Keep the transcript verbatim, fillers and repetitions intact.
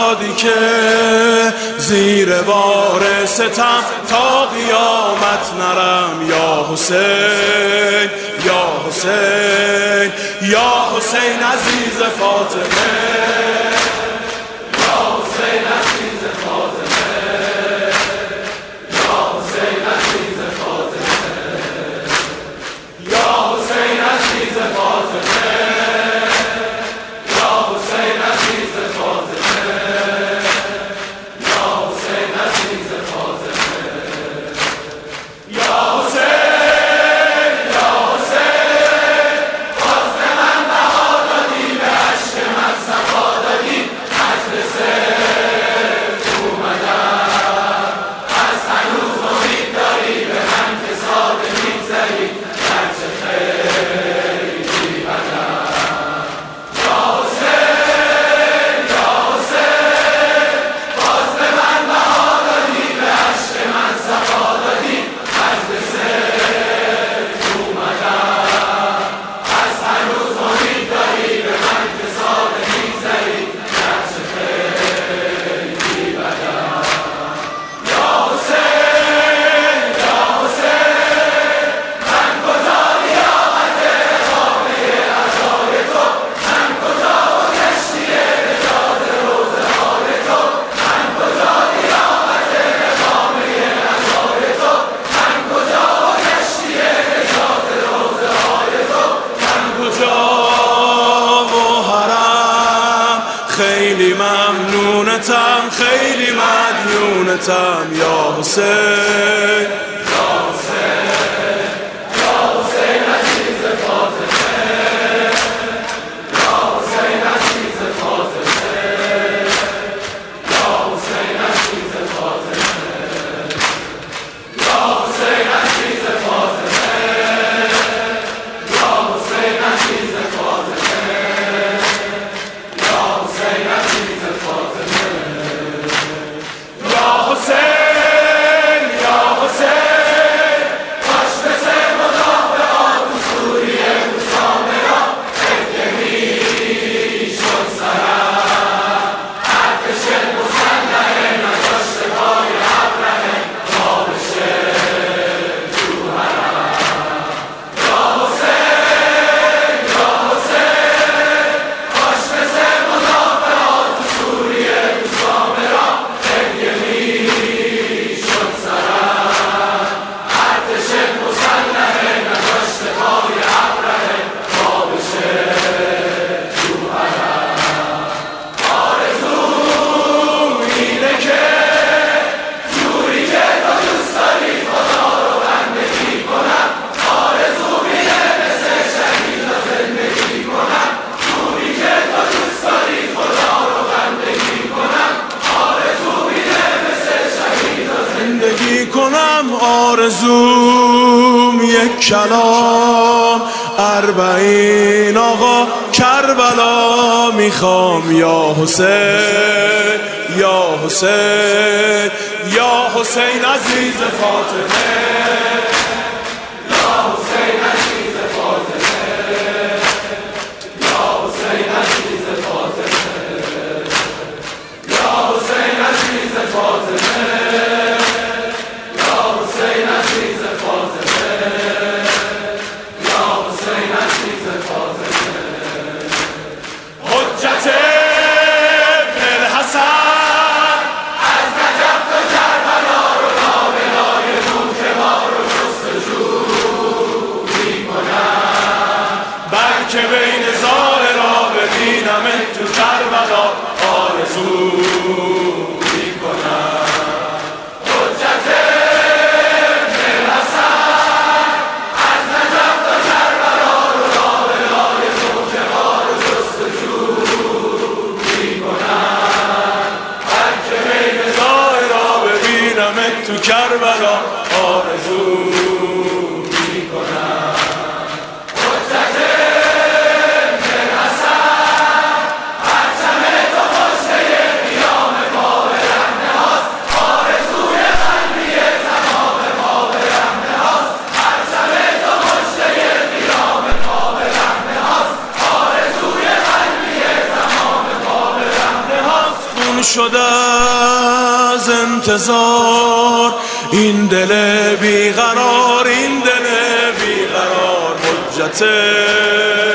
دادی که زیر بار ستم تا قیامت نرم. یا حسین یا حسین یا حسین عزیز فاطمه، یا حسین عزیز فاطمه، یا حسین عزیز فاطمه، یا حسین عزیز فاطمه، یا حسین عزیز فاطمه، یا حسین عزیز فاطمه، یا حسین یا حسین باز به من بها دادی، به عشق من صفا دادی، مجلس اومدم از هنوز امید داری، به من که ساده میگذری گرچه خیلی بدم. یا حسین یا حسین باز به من بها دادی، به عشق من صفا دادی، مجلس اومدم از هنوز امید داری، به من که ساده میگذری گرچه خیلی بدم. یا حسین یا حسین من کجا لیاقت اقامه عزای تو، من کجا و کشتی نجات روزه های تو، من کجا لیاقت اقامه عزای تو، من کجا و کشتی نجات روزه های تو، من کجا و حرم خیلی ممنونتم، خیلی مدیونتم. یا حسین یا حسین یا حسین عزیز فاطمه، یا حسین عزیز فاطمه، یا حسین عزیز فاطمه، یا حسین عزیز فاطمه، یا حسین عزیز فاطمه، یا حسین عزیز فاطمه، یا حسین یا حسین باش به سه مدافعات سوریه روزنامه را ابتهی شد سرم، ارتش مسلح نداشته پای ابره ما بشه تو حرم. یا حسین یا حسین باش به سه مدافعات سوریه روزنامه را ابتهی شد سرم، ارتش مسلح نداشته پای ابره ما بشه تو حرم. آرزوم اینه که جوری که تو دوست داری خدا رو بندگی کنم، آرزوم اینه مثل شهیدا زندگی کنم، جوری که تو دوست داری خدا رو بندگی کنم، آرزوم اینه مثل شهیدا زندگی کنم. آرزوم یک کلام اربعین آقا کربلا میخوام. یا حسین یا حسین یا حسین عزیز فاطمه، یا حسین عزیز فاطمه، یا حسین عزیز فاطمه، یا حسین عزیز فاطمه، یا حسین عزیز فاطمه، یا حسین عزیز فاطمه. حجت ابن الحسن از نجف و کربلا رو لابلای نوک ما رو جستجو میکنم، بلکه بین ظاهرا ببینم تو کربلا آرزو میکنم. حجت ابن الحسن از نجف و کربلا رو لابلای نوک ما رو جستجو میکنم، بلکه بین ظاهرا ببینم تو کربلا آرزو میکنم. حجت ابن الحسن پرچم تو مژده قیام ما به رهنه هاست، آرزوی قلبی تمام ما به رهنه هاست، پرچم تو مژده قیام ما به رهنه هاست، آرزوی قلبی تمام ما به رهنه هاست. خون گم شده از انتظار، این دل بیقرار، این دل بیقرار. حجت